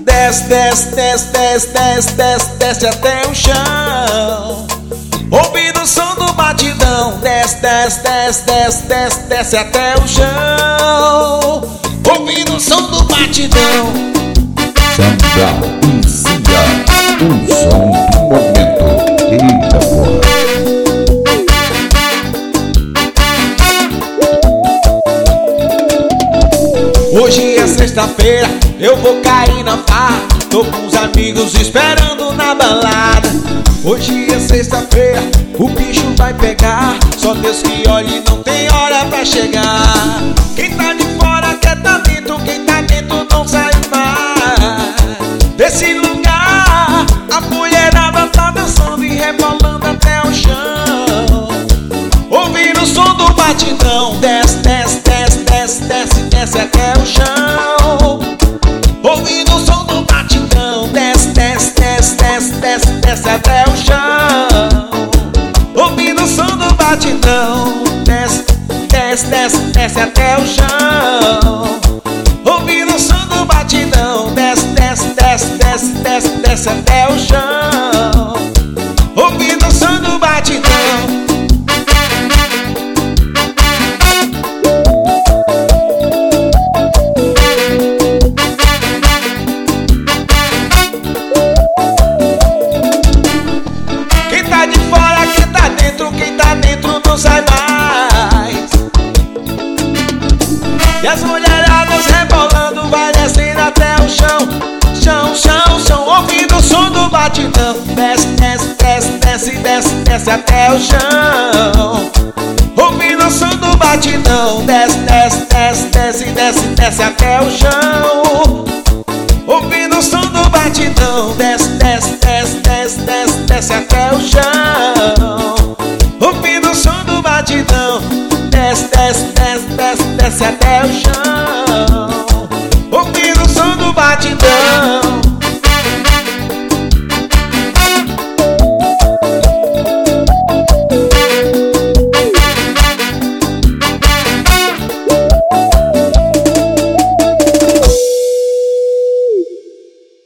Desce, desce, desce, desce, desce, desce, desce até o chão, ouvindo o som do batidão. Desce, desce, desce, desce, desce, desce até o chão, ouvindo o som do batidão. Sandra e Cia, o som do momento. Eita porra. Hoje é sexta-feira, eu vou cair na farra. Tô com os amigos esperando na balada. Hoje é sexta-feira, o bicho vai pegar. Só Deus que olhe, não tem hora pra chegar. Quem tá de fora quer tá dentro, quem tá dentro não sai mais desse lugar. A mulherada tá dançando e rebolando até o chão, ouvindo o som do batidão. Desce, desce, desce, desce, desce, desce até o chão, ouvindo o som do batidão. Desce, desce, desce, desce, desce, desce até o chão, ouvindo o som do batidão. Desce, desce, desce, desce até o chão, ouvindo o som do batidão. Desce, desce, desce, desce, desce, desce até o chão, ouvindo o som do batidão. Sai mais. E as mulheradas rebolando, vai descendo até o chão, chão, chão, chão, ouvindo o som do batidão. Desce, desce, desce, desce, desce, desce até o chão, ouvindo o som do batidão. Desce, desce, desce, desce, desce, desce até o chão, ouvindo o som do batidão. Desce, desce, desce, desce, desce, desce até o chão, ouvindo o som do batidão. Desce, desce, desce, desce, desce até o chão,